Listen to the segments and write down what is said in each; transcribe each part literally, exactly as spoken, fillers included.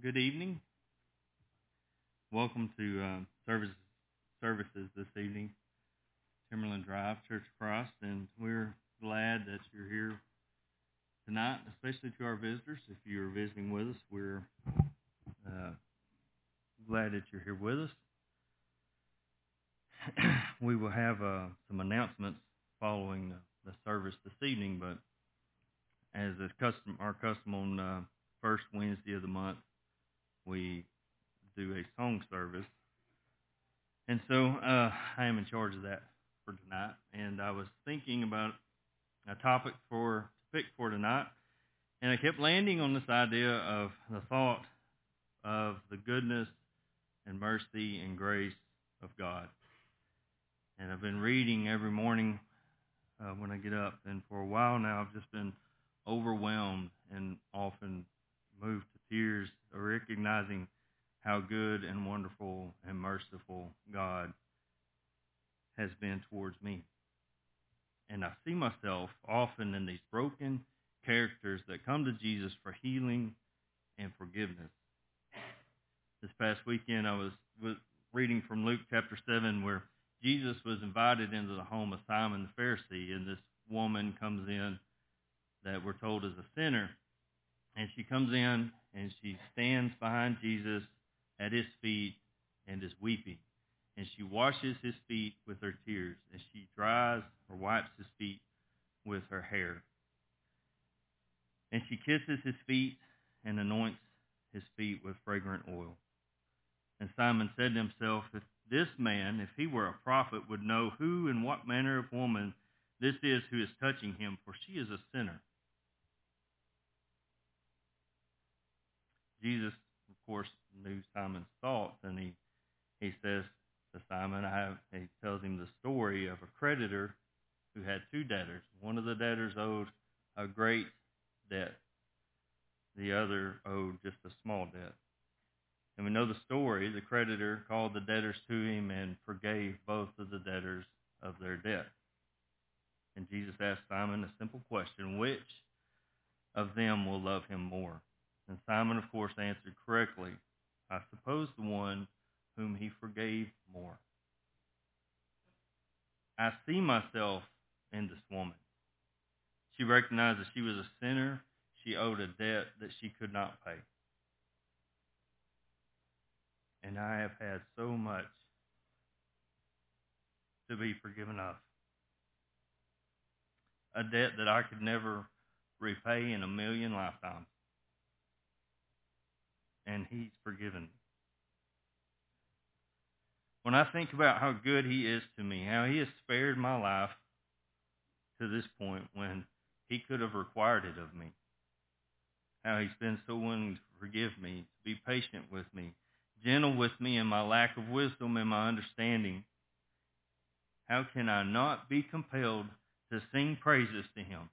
good evening. Welcome to uh, service, services this evening, Timberland Drive, Church of Christ, and we're glad that you're here tonight, especially to our visitors. If you're visiting with us, we're uh, glad that you're here with us. We will have uh, some announcements following the, the service this evening, but as is custom, our custom on uh, first Wednesday of the month, we do a song service. And so uh, I am in charge of that for tonight. And I was thinking about a topic for to pick for tonight, and I kept landing on this idea of the thought of the goodness and mercy and grace of God. And I've been reading every morning uh, when I get up, and for a while now I've just been overwhelmed and often moved to tears, recognizing how good and wonderful and merciful God has been towards me. And I see myself often in these broken characters that come to Jesus for healing and forgiveness. This past weekend I was, was reading from Luke chapter seven, where Jesus was invited into the home of Simon the Pharisee, and this woman comes in that we're told is a sinner. And she comes in and she stands behind Jesus at his feet and is weeping. And she washes his feet with her tears, and she dries or wipes his feet with her hair. And she kisses his feet and anoints his feet with fragrant oil. And Simon said to himself, if this man, if he were a prophet, would know who and what manner of woman this is who is touching him, for she is a sinner. Jesus, of course, knew Simon's thoughts, and he, he says to Simon, I have, he tells him the story of a creditor who had two debtors. One of the debtors owed a great debt. The other owed just a small debt. And we know the story. The creditor called the debtors to him and forgave both of the debtors of their debt. And Jesus asked Simon a simple question, which of them will love him more? And Simon, of course, answered correctly, I suppose the one whom he forgave more. I see myself in this woman. She recognized that she was a sinner. She owed a debt that she could not pay. And I have had so much to be forgiven of. A debt that I could never repay in a million lifetimes. And he's forgiven me. When I think about how good he is to me, how he has spared my life to this point when he could have required it of me, how he's been so willing to forgive me, to be patient with me, gentle with me in my lack of wisdom and my understanding, how can I not be compelled to sing praises to him?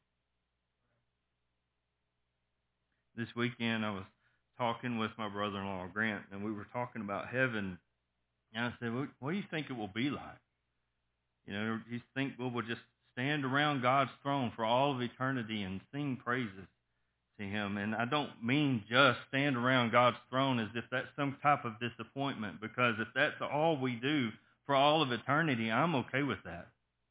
This weekend I was talking with my brother-in-law, Grant, and we were talking about heaven. And I said, what, what do you think it will be like? You know, do you think we will just stand around God's throne for all of eternity and sing praises to him? And I don't mean just stand around God's throne as if that's some type of disappointment, because if that's all we do for all of eternity, I'm okay with that.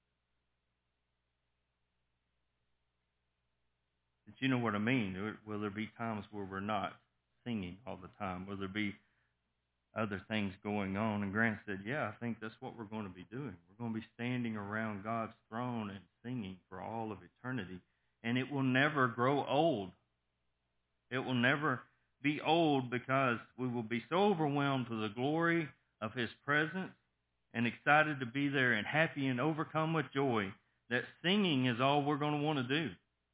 But you know what I mean? Will there be times where we're not singing all the time? Will there be other things going on? And Grant said, yeah, I think that's what we're going to be doing. We're going to be standing around God's throne and singing for all of eternity. And it will never grow old. It will never be old, because we will be so overwhelmed with the glory of his presence and excited to be there and happy and overcome with joy that singing is all we're going to want to do.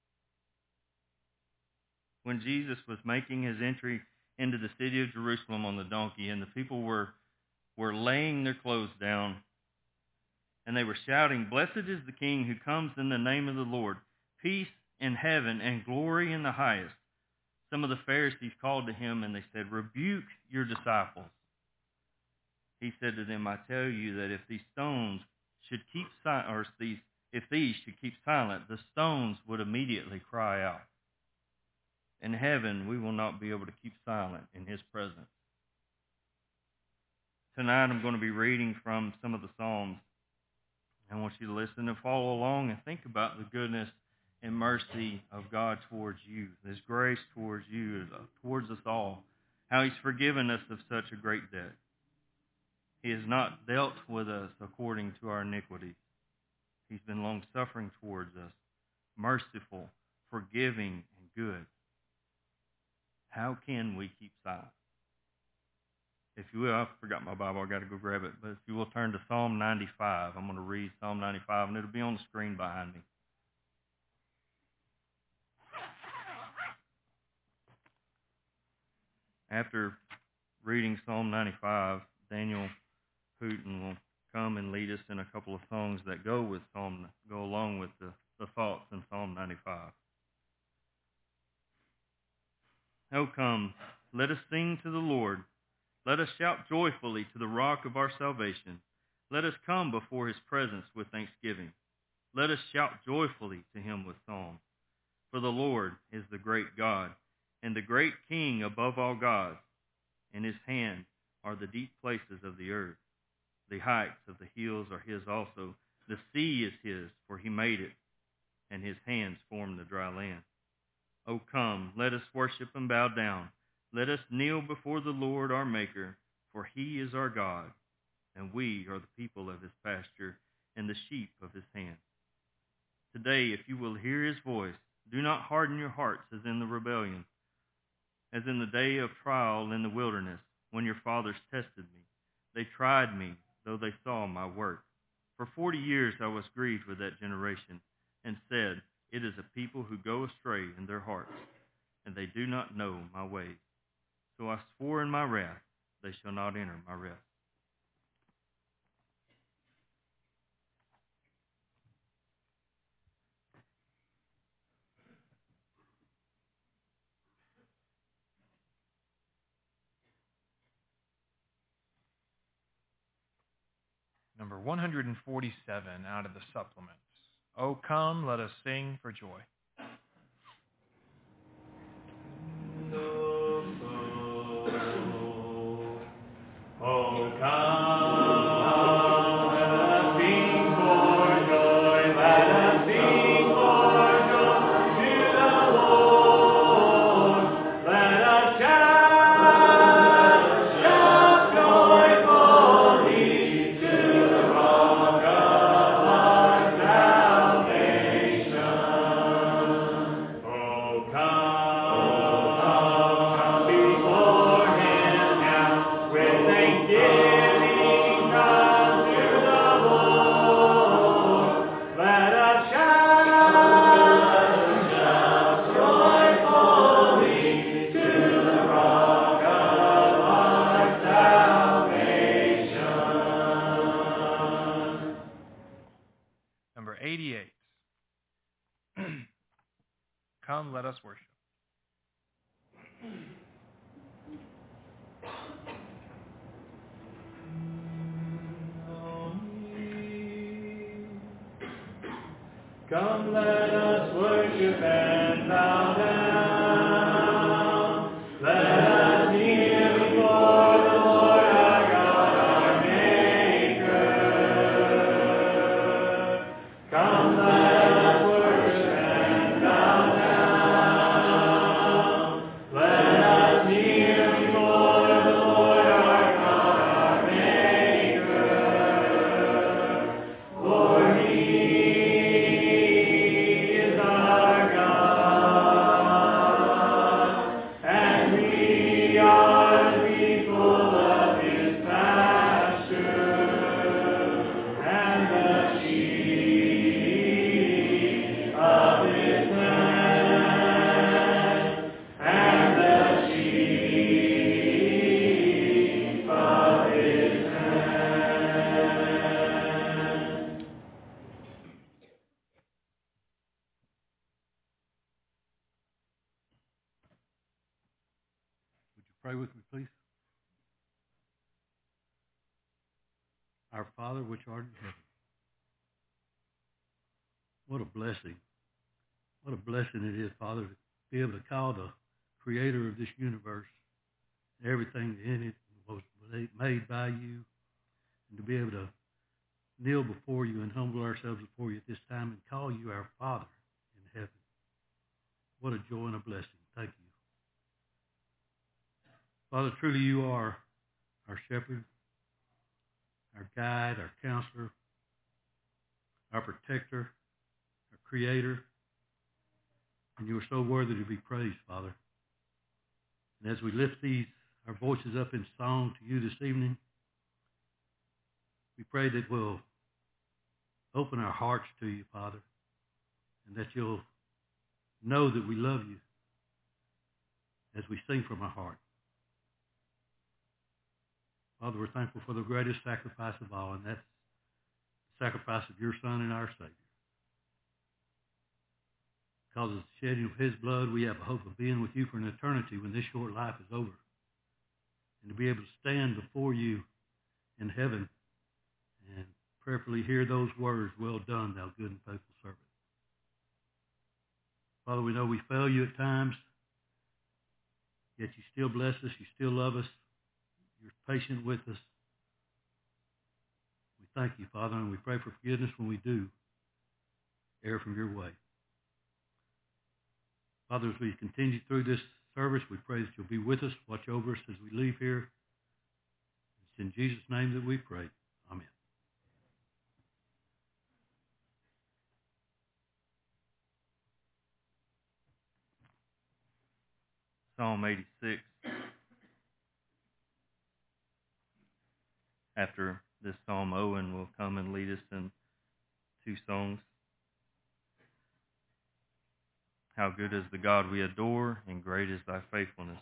When Jesus was making his entry into the city of Jerusalem on the donkey, and the people were, were laying their clothes down, and they were shouting, blessed is the King who comes in the name of the Lord, peace in heaven and glory in the highest. Some of the Pharisees called to him, and they said, rebuke your disciples. He said to them, I tell you that if these stones should keep silent, or these, if these should keep silent, the stones would immediately cry out. In heaven, we will not be able to keep silent in his presence. Tonight, I'm going to be reading from some of the Psalms. I want you to listen and follow along and think about the goodness and mercy of God towards you, his grace towards you, towards us all, how he's forgiven us of such a great debt. He has not dealt with us according to our iniquities. He's been long-suffering towards us, merciful, forgiving, and good. How can we keep silent? If you will, I forgot my Bible. I got to go grab it. But if you will turn to Psalm ninety-five, I'm going to read Psalm ninety-five, and it'll be on the screen behind me. After reading Psalm ninety-five, Daniel Hooten will come and lead us in a couple of songs that go with Psalm, go along with the, the thoughts in Psalm ninety-five. Oh, come, let us sing to the Lord. Let us shout joyfully to the rock of our salvation. Let us come before his presence with thanksgiving. Let us shout joyfully to him with psalms. For the Lord is the great God, and the great King above all gods. In his hand are the deep places of the earth. The heights of the hills are his also. The sea is his, for he made it, and his hands formed the dry land. O come, let us worship and bow down. Let us kneel before the Lord our Maker, for he is our God, and we are the people of his pasture and the sheep of his hand. Today, if you will hear his voice, do not harden your hearts as in the rebellion, as in the day of trial in the wilderness, when your fathers tested me. They tried me, though they saw my work. For forty years I was grieved with that generation, and said, it is a people who go astray in their hearts, and they do not know my ways. So I swore in my wrath, they shall not enter my rest. Number one forty-seven out of the supplements. Oh, come, let us sing for joy. Oh, come. Sing for joy, let us sing for joy to the Lord. Let us shout, shout joyfully to the rock of our salvation. Oh, come, come before him now with thanksgiving, come to the Lord. Let us shout, shout joyfully to the rock of our salvation. Number eighty-eight. Come, let us worship. Come, let us worship and bow down. Let us kneel before the Lord our God, our Maker. Come, let us worship and bow down. Let us kneel before the Lord our God, our Maker. For he is our God, and we are the people of his pasture, and the sheep of his hand, and the sheep of his hand. Would you pray with me, please? Our Father, which art in heaven. What a blessing. What a blessing it is, Father, to be able to call the creator of this universe, everything in it was made by you, and to be able to kneel before you and humble ourselves before you at this time and call you our Father in heaven. What a joy and a blessing. Thank you. Father, truly you are our shepherd, our guide, our counselor, our protector, our creator, and you are so worthy to be praised, Father. And as we lift these, our voices up in song to you this evening, we pray that we'll open our hearts to you, Father, and that you'll know that we love you as we sing from our heart. Father, we're thankful for the greatest sacrifice of all, and that's the sacrifice of your Son and our Savior. Because of the shedding of his blood, we have a hope of being with you for an eternity when this short life is over. And to be able to stand before you in heaven and prayerfully hear those words, well done, thou good and faithful servant. Father, we know we fail you at times, yet you still bless us, you still love us, you're patient with us. We thank you, Father, and we pray for forgiveness when we do err from your way. Father, as we continue through this service, we pray that you'll be with us, watch over us as we leave here. It's in Jesus' name that we pray. Amen. Psalm eighty-six. After this psalm, Owen will come and lead us in two songs. How good is the God we adore, and great is thy faithfulness.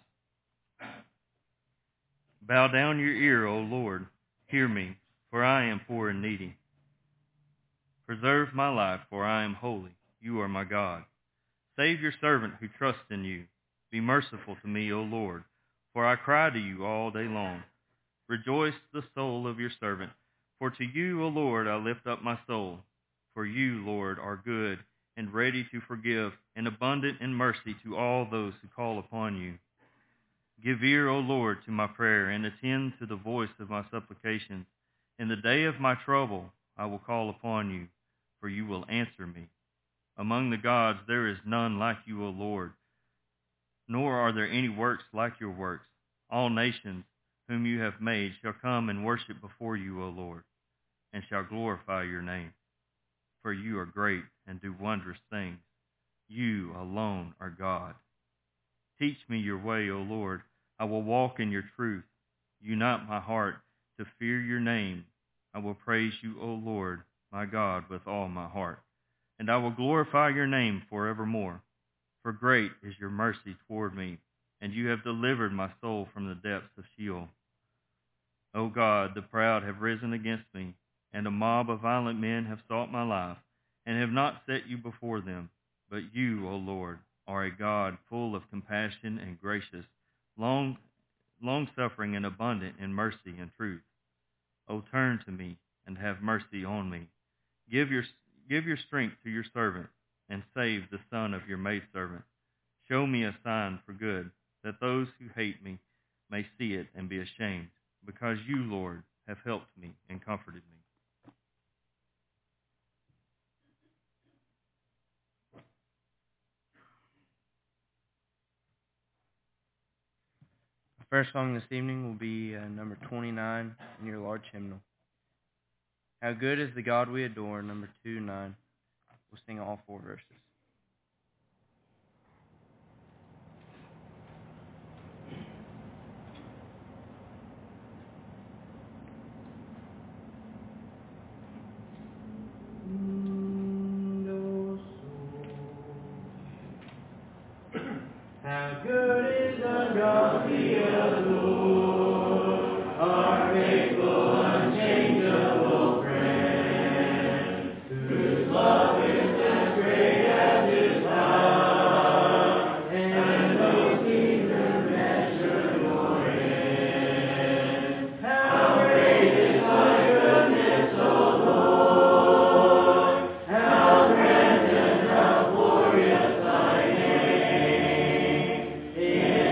Bow down your ear, O Lord, hear me, for I am poor and needy. Preserve my life, for I am holy. You are my God. Save your servant who trusts in you. Be merciful to me, O Lord, for I cry to you all day long. Rejoice the soul of your servant, for to you, O Lord, I lift up my soul. For you, Lord, are good and ready to forgive, and abundant in mercy to all those who call upon you. Give ear, O Lord, to my prayer, and attend to the voice of my supplications. In the day of my trouble I will call upon you, for you will answer me. Among the gods there is none like you, O Lord, nor are there any works like your works. All nations whom you have made shall come and worship before you, O Lord, and shall glorify your name. For you are great and do wondrous things. You alone are God. Teach me your way, O Lord. I will walk in your truth. Unite my heart to fear your name. I will praise you, O Lord, my God, with all my heart. And I will glorify your name forevermore. For great is your mercy toward me, and you have delivered my soul from the depths of Sheol. O God, the proud have risen against me, and a mob of violent men have sought my life, and have not set you before them. But you, O Lord, are a God full of compassion and gracious, long, long-suffering and abundant in mercy and truth. O turn to me and have mercy on me. Give your, give your strength to your servant, and save the son of your maidservant. Show me a sign for good, that those who hate me may see it and be ashamed, because you, Lord, have helped me and comforted me. The first song this evening will be uh, number twenty-nine in your large hymnal. How good is the God we adore, number two nine. We'll sing all four verses. How good is the God we adore, our faithful, unchangeable friend, whose love is as great as his love, and no seems immeasurable end. How great is thy goodness, O Lord! How grand and how glorious thy name! Yeah.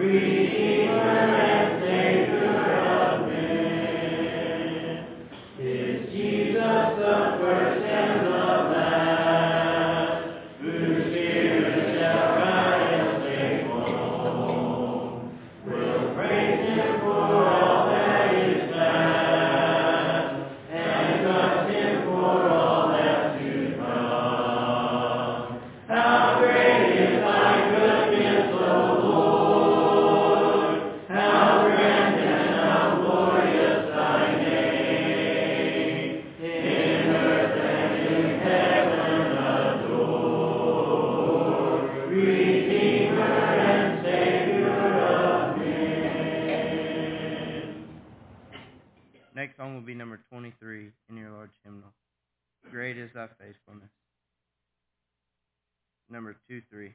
Next song will be number twenty-three in your large hymnal. Great is thy faithfulness. Number two three.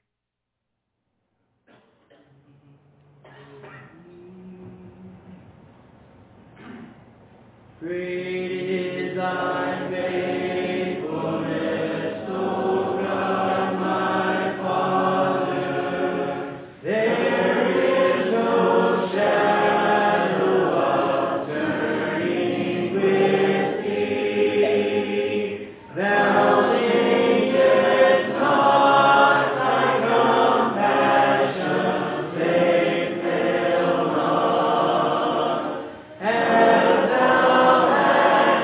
Great is thy faithfulness, O God, my Father. There is no shadow of turning with thee. Thou changest not, thy compassions they fail not. As thou hast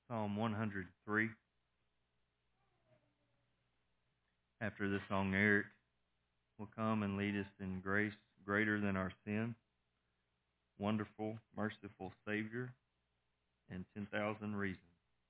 Psalm one hundred three. After this song, Eric will come and lead us in grace greater than our sin, wonderful, merciful Savior, and ten thousand reasons.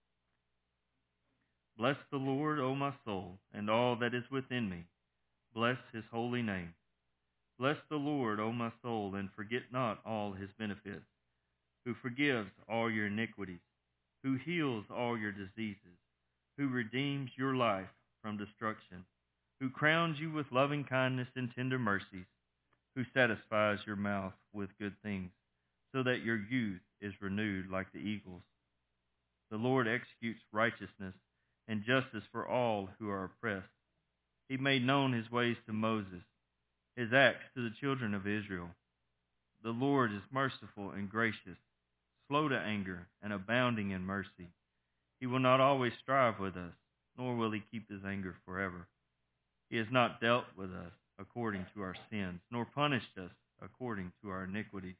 Bless the Lord, O my soul, and all that is within me. Bless his holy name. Bless the Lord, O my soul, and forget not all his benefits, who forgives all your iniquities, who heals all your diseases, who redeems your life from destruction, who crowns you with loving kindness and tender mercies, who satisfies your mouth with good things, so that your youth is renewed like the eagles. The Lord executes righteousness and justice for all who are oppressed. He made known his ways to Moses, his acts to the children of Israel. The Lord is merciful and gracious, slow to anger, and abounding in mercy. He will not always strive with us, nor will he keep his anger forever. He has not dealt with us according to our sins, nor punished us according to our iniquities.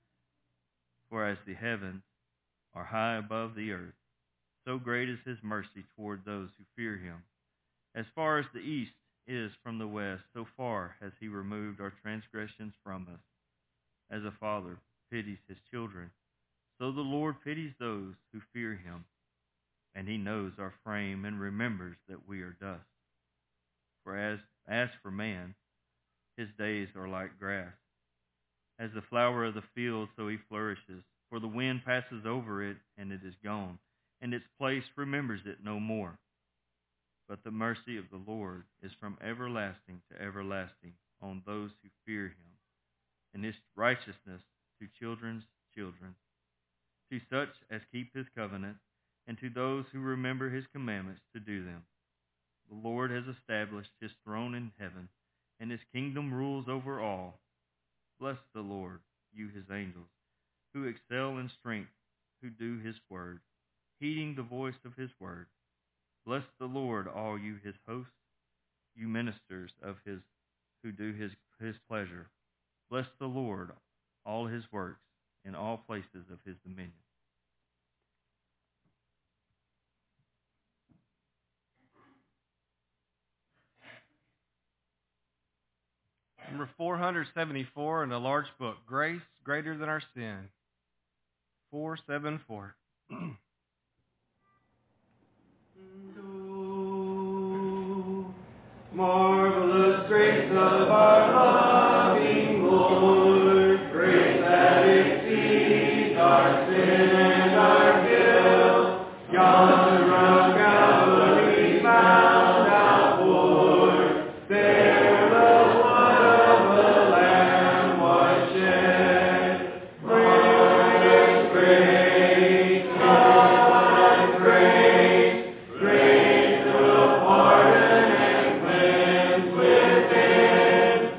For as the heavens are high above the earth, so great is his mercy toward those who fear him. As far as the east is from the west, so far has he removed our transgressions from us. As a father pities his children, so the Lord pities those who fear him. And he knows our frame and remembers that we are dust. For as, as for man, his days are like grass. As the flower of the field, so he flourishes. For the wind passes over it, and it is gone, and its place remembers it no more. But the mercy of the Lord is from everlasting to everlasting on those who fear him, and his righteousness to children's children, to such as keep his covenant, and to those who remember his commandments to do them. The Lord has established his throne in heaven, and his kingdom rules over all. Bless the Lord, you his angels, who excel in strength, who do his word, heeding the voice of his word. Bless the Lord, all you his hosts, you ministers of his who do his, his pleasure. Bless the Lord, all his works, in all places of his dominion. Number four hundred seventy-four in the large book, Grace Greater Than Our Sin. four seventy-four. Marvelous grace of our loving Lord, grace that exceeds our sin and our guilt, yonder on Calvary found out poured, there the blood of the Lamb was shed. Grace, grace, God, grace, grace to pardon and cleanse within.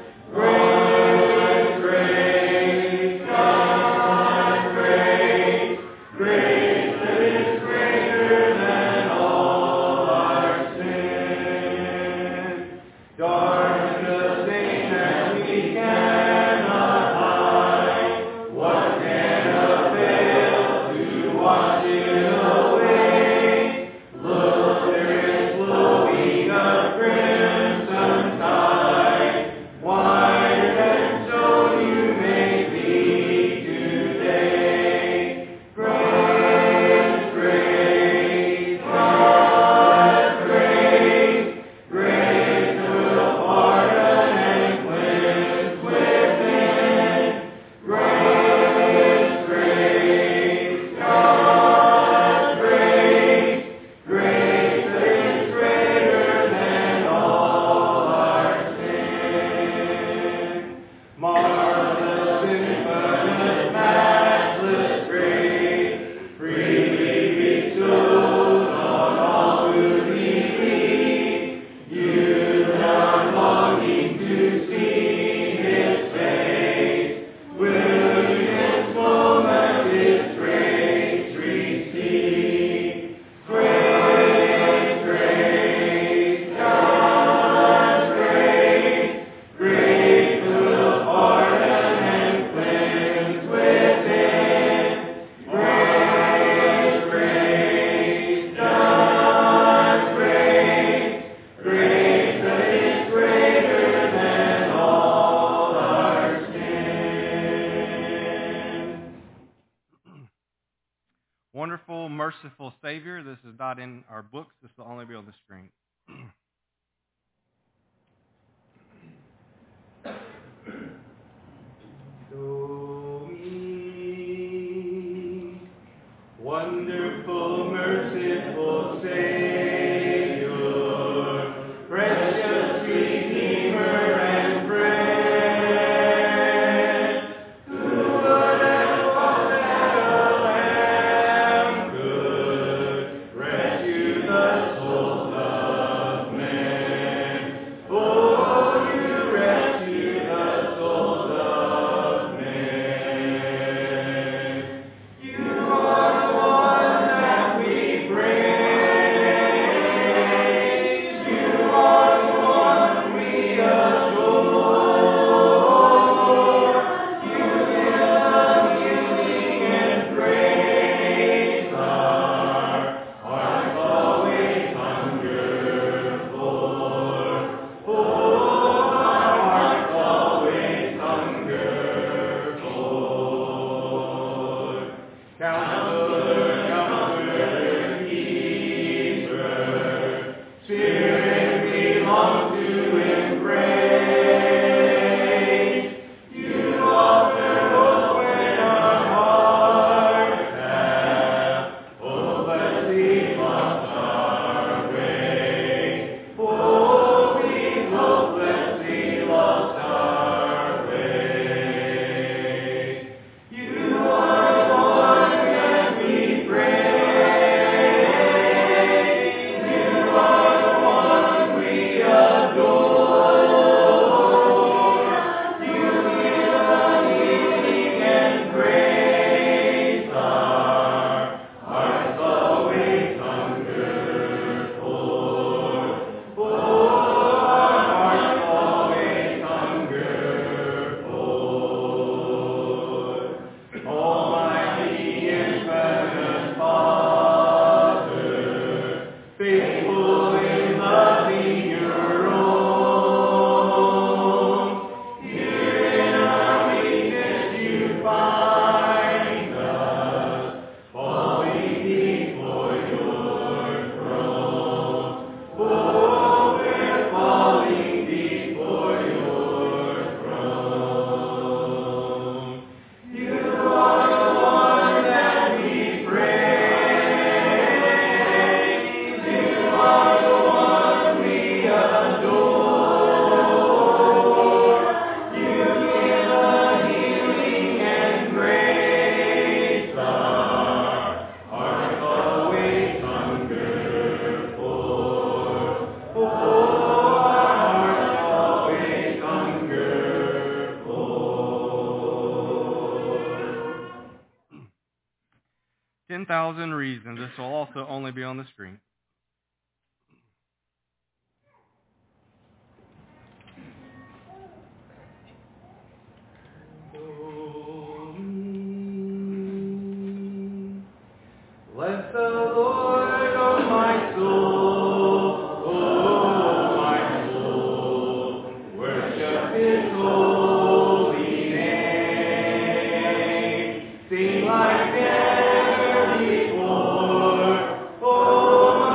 Savior. This is not in our books. This will only be on the screen. Wonderful, merciful Savior, precious Redeemer and friend, who would have thought that a lamb could rescue the souls of men? Oh, you rescue the souls of men. You are the one that we praise. You are the one we adore. You give the healing and praise. Our hearts always hunger for. Oh, our hearts always hunger for. Counselor, Counselor, Keeper, Spirit we long to embrace. You offer hope when our hearts have hopelessly lost our way. Oh, we've hopelessly lost our way. You are the one that we praise. You are the one we adore. You give the healing and grace. Our hearts always hunger for. Oh, our hearts always hunger for. Almighty infinite Father, faithful in loving your own. Here in our weakness you find us, falling before your throne. Oh, we're falling before your throne. You are the one that we praise. You are the one we adore. You give the healing and grace. Our hearts always hunger for. Oh, our hearts always hunger for. ten thousand Reasons. This will also only be on the screen. Bless the Lord, oh my soul, oh my soul, worship His holy name. Sing like never before, oh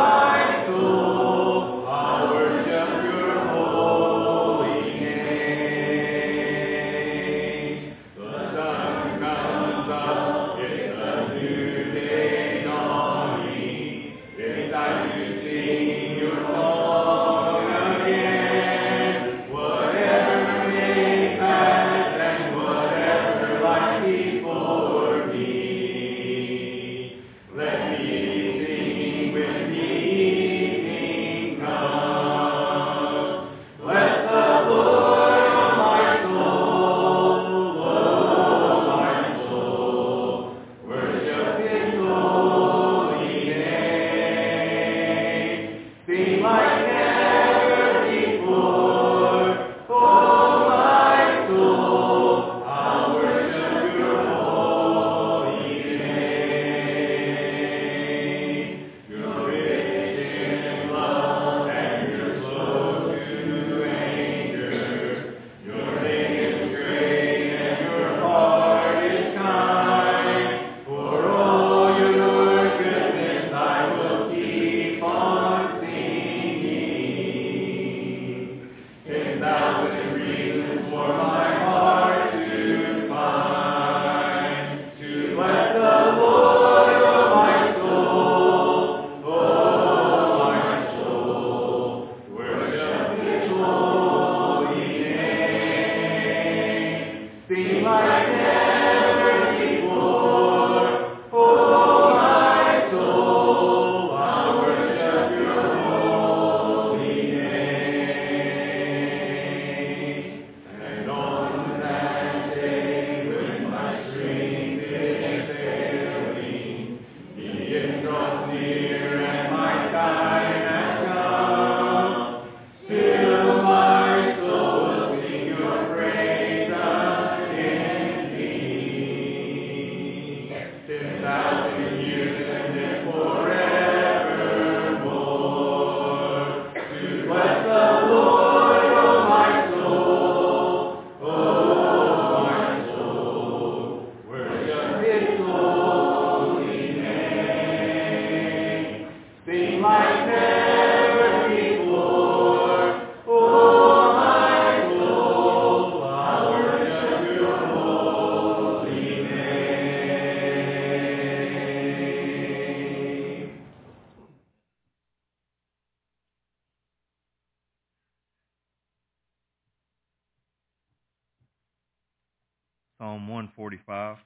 Psalm one forty-five.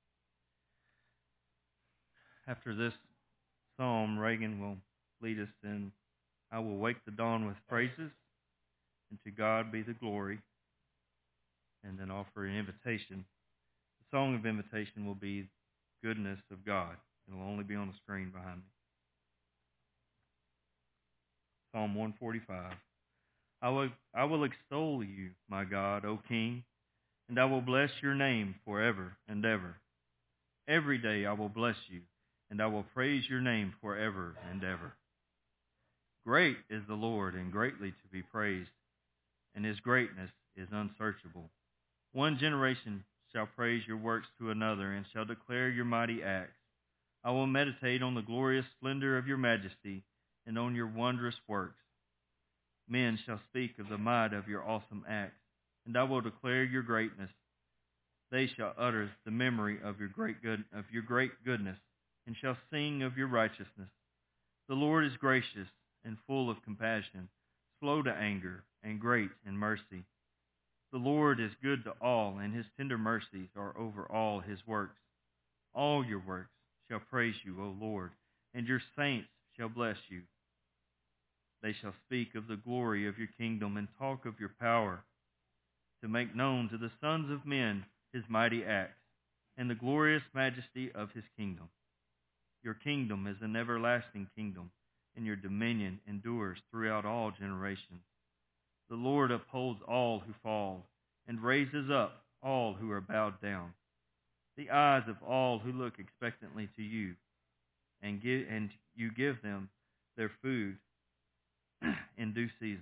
After this psalm, Reagan will lead us in I Will Wake the Dawn with Praises, and To God Be the Glory, and then offer an invitation. The song of invitation will be Goodness of God. It will only be on the screen behind me. Psalm one forty-five. I will, I will extol you, my God, O King, and I will bless your name forever and ever. Every day I will bless you, and I will praise your name forever and ever. Great is the Lord, and greatly to be praised, and his greatness is unsearchable. One generation shall praise your works to another, and shall declare your mighty acts. I will meditate on the glorious splendor of your majesty, and on your wondrous works. Men shall speak of the might of your awesome acts, and I will declare your greatness. They shall utter the memory of your great good of your great goodness, and shall sing of your righteousness. The Lord is gracious and full of compassion, slow to anger, and great in mercy. The Lord is good to all, and his tender mercies are over all his works. All your works shall praise you, O Lord, and your saints shall bless you. They shall speak of the glory of your kingdom and talk of your power, to make known to the sons of men his mighty acts and the glorious majesty of his kingdom. Your kingdom is an everlasting kingdom, and your dominion endures throughout all generations. The Lord upholds all who fall, and raises up all who are bowed down. The eyes of all who look expectantly to you, and give, and you give them their food in due season.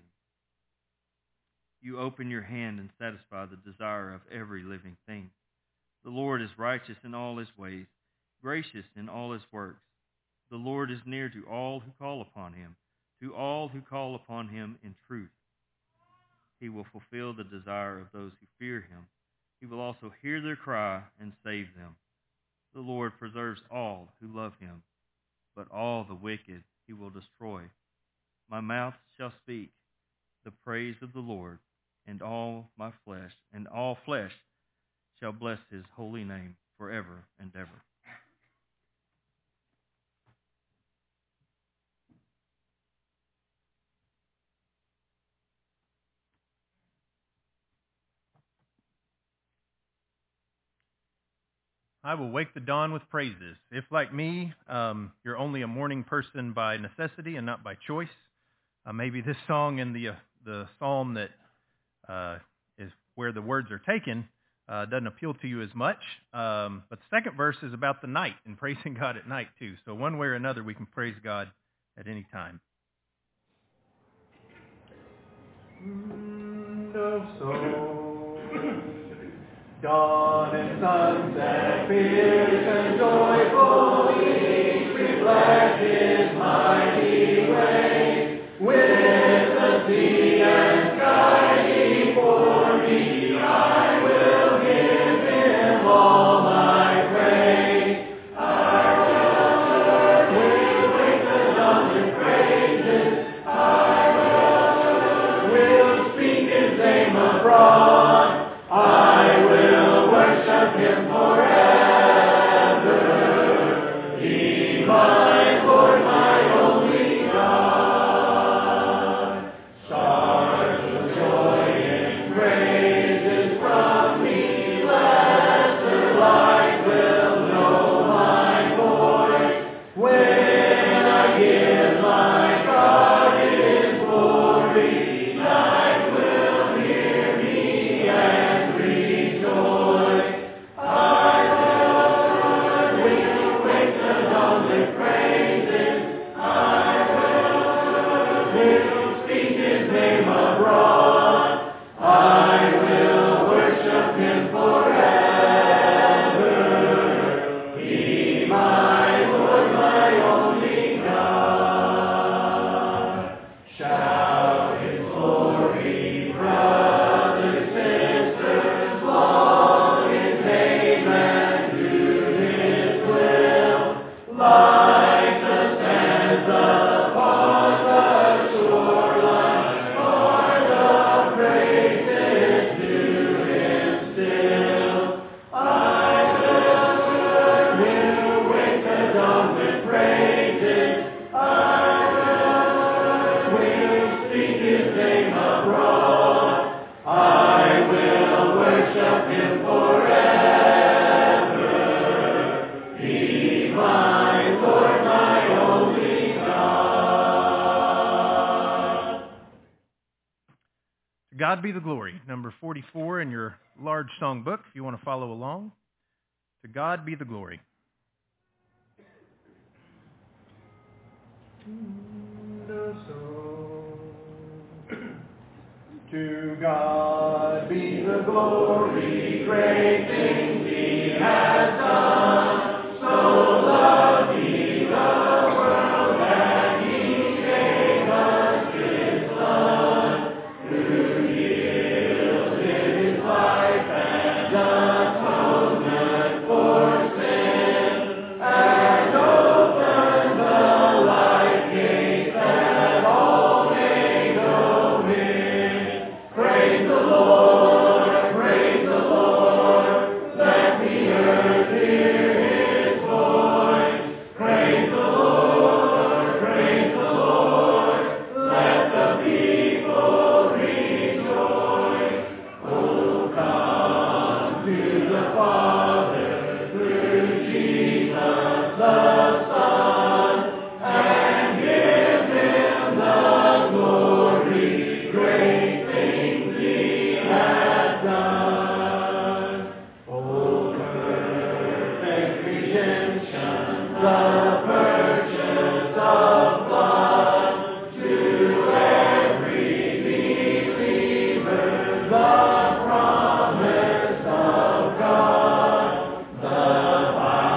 You open your hand and satisfy the desire of every living thing. The Lord is righteous in all his ways, gracious in all his works. The Lord is near to all who call upon him, to all who call upon him in truth. He will fulfill the desire of those who fear him. He will also hear their cry and save them. The Lord preserves all who love him, but all the wicked he will destroy. My mouth shall speak the praise of the Lord, and all my flesh, and all flesh shall bless his holy name forever and ever. I will wake the dawn with praises. If, like me, um, you're only a morning person by necessity and not by choice, uh, maybe this song and the uh, the psalm that uh, is where the words are taken uh, doesn't appeal to you as much. Um, but the second verse is about the night and praising God at night too. So one way or another, we can praise God at any time. No soul, dawn and sunset, fierce and joyful, each reflect his mighty way. With the sea and sky before me, I will give him all my praise. I will, will wake the dawn with praises. I will, will speak his name abroad. I will worship him forever. He my Lord, my only God. Stars of joy and praises from me, lesser light will know my voice. When I give my God his glory, night will hear me and rejoice. I will, will wake the dawn with praises. I will, will speak his name abroad. I will worship him forever. He my Lord, my only God. Shout his glory, brothers, sisters, laud his name and do his will, like the sands upon the shore. To God be the glory, number forty-four in your large songbook, if you want to follow along. To God be the glory. To God be the glory, great things He has done. So loved He the world that He gave us His Son, who yielded His life as atonement for sin, and opened the life gate that all may know Him. Praise the Lord, praise the Lord, let the earth hear His voice. Praise the Lord, praise the Lord, let the people rejoice. Oh, come to the Father through Jesus the Son, and give Him the glory, great things He has done. Oh, perfect redemption, the purchase of blood, to every believer, the promise of God, the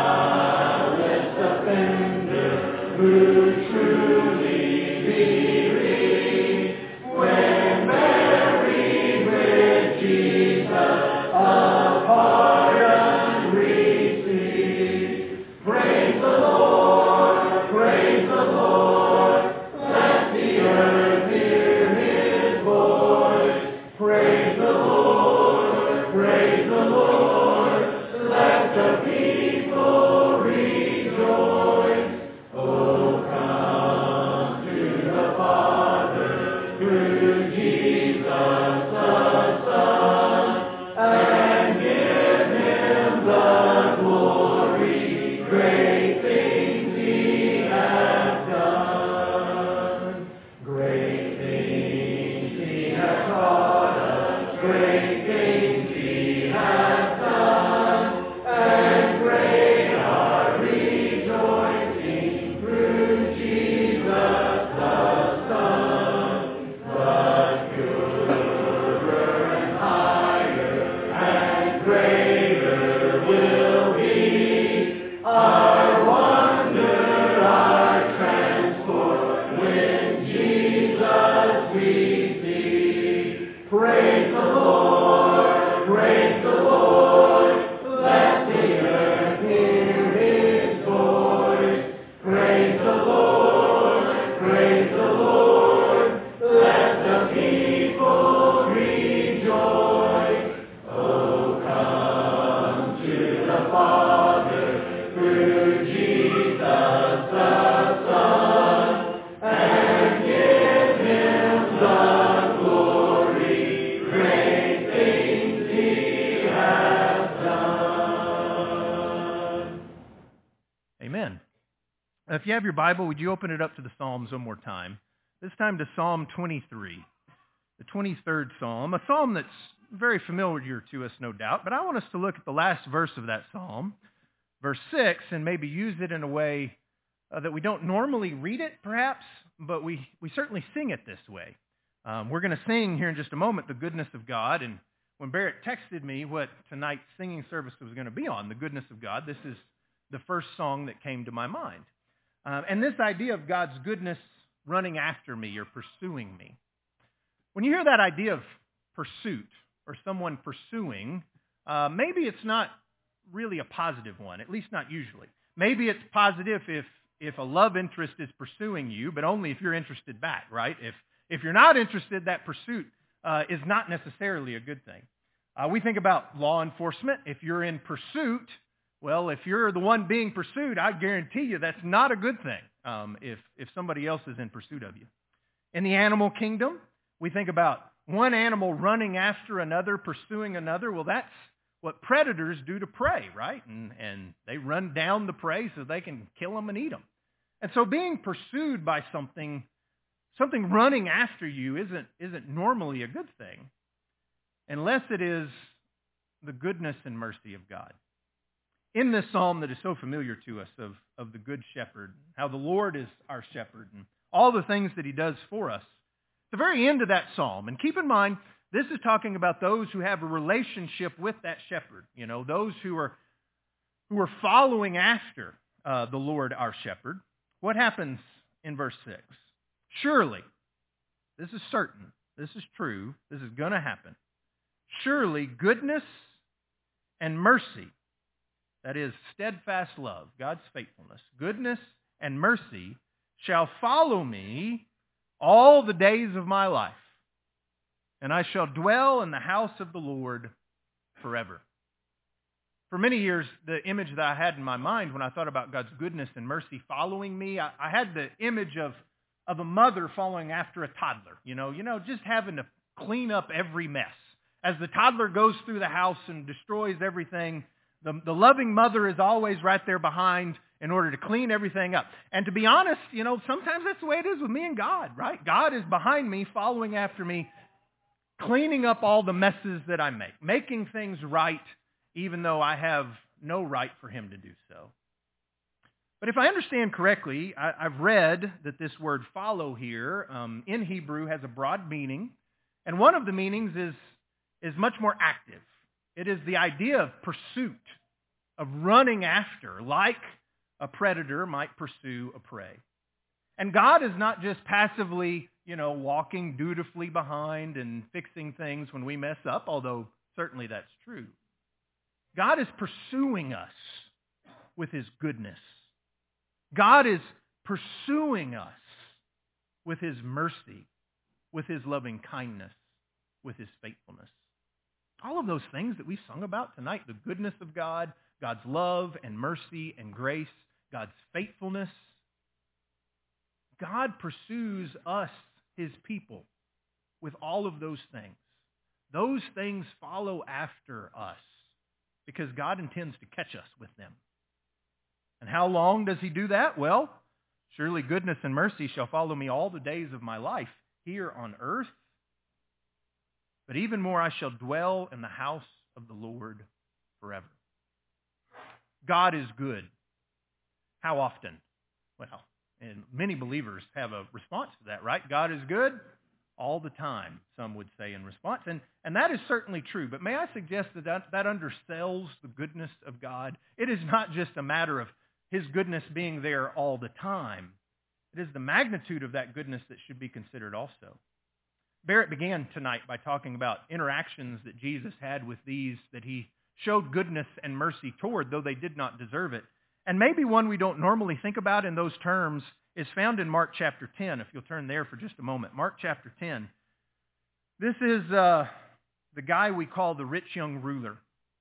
vilest offender who truly believes, when buried with Jesus, a pardon receives. Praise the Lord, praise the Lord, let the earth hear His voice. Praise the Lord, praise the Lord, let the people rejoice. Oh, come to the Father through Jesus the Son, and give Him the glory, great things He has done. Great things He has taught us, great things He has done, and great our rejoicing through Jesus the Son. But purer and higher and greater will be our wonder, our transport, when Jesus we see. Praise the Lord, praise the Lord, let the earth hear His voice. Praise the Lord, praise the Lord, let the people rejoice. Oh, come to the Father through Jesus the Son, and give Him the glory, great things He has done. Amen. If you have your Bible, would you open it up to the Psalms one more time? This time to Psalm twenty-three, the twenty-third Psalm, a psalm that's very familiar to us, no doubt, but I want us to look at the last verse of that psalm, verse six, and maybe use it in a way uh, that we don't normally read it, perhaps, but we, we certainly sing it this way. Um, we're going to sing here in just a moment the goodness of God, and when Barrett texted me what tonight's singing service was going to be on, the goodness of God, this is the first song that came to my mind. Um, and this idea of God's goodness running after me or pursuing me. When you hear that idea of pursuit or someone pursuing, uh, maybe it's not really a positive one, at least not usually. Maybe it's positive if, if a love interest is pursuing you, but only if you're interested back, right? If, if you're not interested, that pursuit uh, is not necessarily a good thing. Uh, we think about law enforcement. If you're in pursuit, well, if you're the one being pursued, I guarantee you that's not a good thing um, if, if somebody else is in pursuit of you. In the animal kingdom, we think about one animal running after another, pursuing another. Well, that's what predators do to prey, right? And, and they run down the prey so they can kill them and eat them. And so being pursued by something something running after you isn't, isn't normally a good thing unless it is the goodness and mercy of God. In this psalm that is so familiar to us of, of the Good Shepherd, how the Lord is our shepherd, and all the things that he does for us, at the very end of that psalm, and keep in mind, this is talking about those who have a relationship with that shepherd, you know, those who are, who are following after uh, the Lord our shepherd. What happens in verse six? Surely, this is certain, this is true, this is going to happen. Surely goodness and mercy, that is steadfast love, God's faithfulness, goodness and mercy shall follow me all the days of my life, and I shall dwell in the house of the Lord forever. For many years, the image that I had in my mind when I thought about God's goodness and mercy following me, I, I had the image of, of a mother following after a toddler, you know, you know, just having to clean up every mess. As the toddler goes through the house and destroys everything, the, the loving mother is always right there behind in order to clean everything up. And to be honest, you know, sometimes that's the way it is with me and God, right? God is behind me, following after me, cleaning up all the messes that I make, making things right, even though I have no right for him to do so. But if I understand correctly, I, I've read that this word follow here um, in Hebrew has a broad meaning, and one of the meanings is is much more active. It is the idea of pursuit, of running after, like a predator might pursue a prey. And God is not just passively, you know, walking dutifully behind and fixing things when we mess up, although certainly that's true. God is pursuing us with his goodness. God is pursuing us with his mercy, with his loving kindness, with his faithfulness. All of those things that we sung about tonight, the goodness of God, God's love and mercy and grace, God's faithfulness. God pursues us, his people, with all of those things. Those things follow after us because God intends to catch us with them. And how long does he do that? Well, surely goodness and mercy shall follow me all the days of my life here on earth. But even more, I shall dwell in the house of the Lord forever. God is good. How often? Well, and many believers have a response to that, right? God is good all the time, some would say in response. And, and that is certainly true. But may I suggest that, that that undersells the goodness of God? It is not just a matter of his goodness being there all the time. It is the magnitude of that goodness that should be considered also. Barrett began tonight by talking about interactions that Jesus had with these that he showed goodness and mercy toward, though they did not deserve it. And maybe one we don't normally think about in those terms is found in Mark chapter ten, if you'll turn there for just a moment. Mark chapter ten. This is uh, the guy we call the rich young ruler.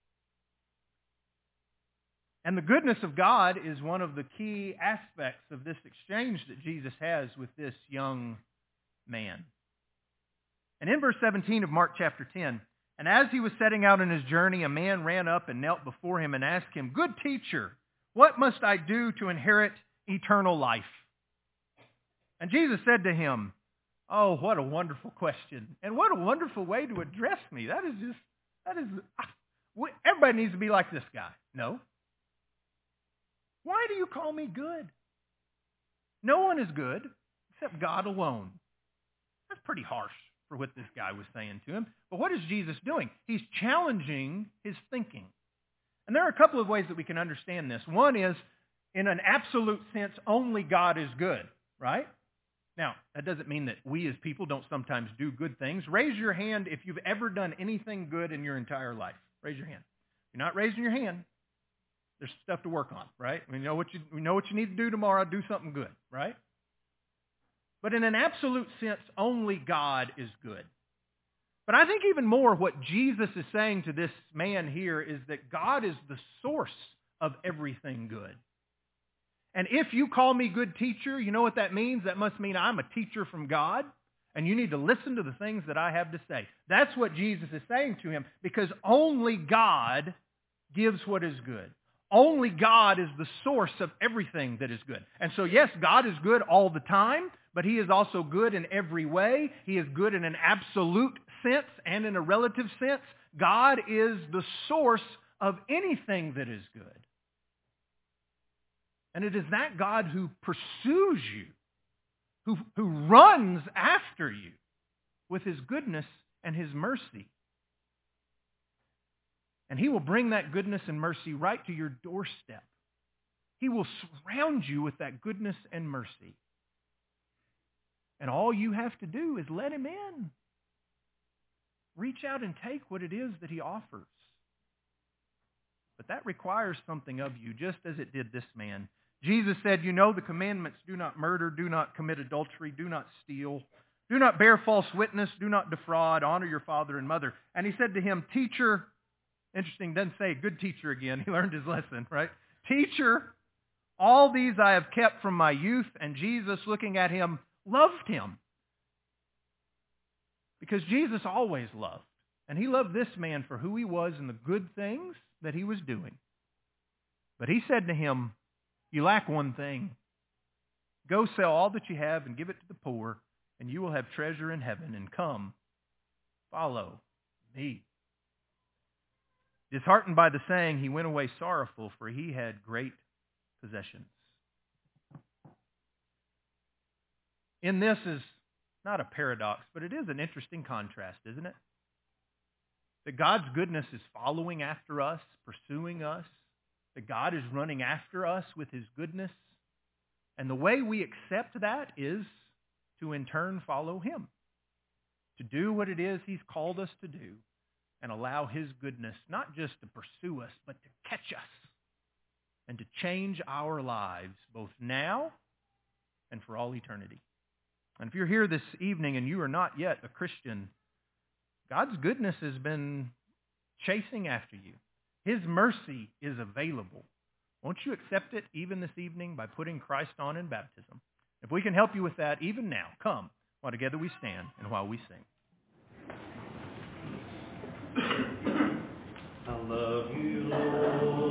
And the goodness of God is one of the key aspects of this exchange that Jesus has with this young man. And in verse seventeen of Mark chapter ten, and as he was setting out on his journey, a man ran up and knelt before him and asked him, "Good teacher, what must I do to inherit eternal life?" And Jesus said to him, "Oh, what a wonderful question. And what a wonderful way to address me. That is just, that is, everybody needs to be like this guy." No. "Why do you call me good? No one is good except God alone." That's pretty harsh for what this guy was saying to him. But what is Jesus doing? He's challenging his thinking. And there are a couple of ways that we can understand this. One is, in an absolute sense, only God is good, right? Now, that doesn't mean that we as people don't sometimes do good things. Raise your hand if you've ever done anything good in your entire life. Raise your hand. If you're not raising your hand, there's stuff to work on, right? We know what you, we know what you need to do tomorrow. Do something good, right? But in an absolute sense, only God is good. But I think even more what Jesus is saying to this man here is that God is the source of everything good. And if you call me good teacher, you know what that means? That must mean I'm a teacher from God, and you need to listen to the things that I have to say. That's what Jesus is saying to him, because only God gives what is good. Only God is the source of everything that is good. And so yes, God is good all the time, but he is also good in every way. He is good in an absolute sense and in a relative sense. God is the source of anything that is good. And it is that God who pursues you, who, who runs after you with his goodness and his mercy. And he will bring that goodness and mercy right to your doorstep. He will surround you with that goodness and mercy. And all you have to do is let him in. Reach out and take what it is that he offers. But that requires something of you, just as it did this man. Jesus said, you know the commandments: do not murder, do not commit adultery, do not steal, do not bear false witness, do not defraud, honor your father and mother. And he said to him, teacher, interesting, doesn't say good teacher again. He learned his lesson, right? Teacher, all these I have kept from my youth. And Jesus, looking at him, loved him. Because Jesus always loved. And he loved this man for who he was and the good things that he was doing. But he said to him, you lack one thing. Go sell all that you have and give it to the poor, and you will have treasure in heaven. And come, follow me. Disheartened by the saying, he went away sorrowful, for he had great possessions. In this is not a paradox, but it is an interesting contrast, isn't it? That God's goodness is following after us, pursuing us. That God is running after us with his goodness. And the way we accept that is to in turn follow him. To do what it is he's called us to do and allow his goodness not just to pursue us, but to catch us and to change our lives both now and for all eternity. And if you're here this evening and you are not yet a Christian, God's goodness has been chasing after you. His mercy is available. Won't you accept it even this evening by putting Christ on in baptism? If we can help you with that even now, come while together we stand and while we sing. I love you, Lord.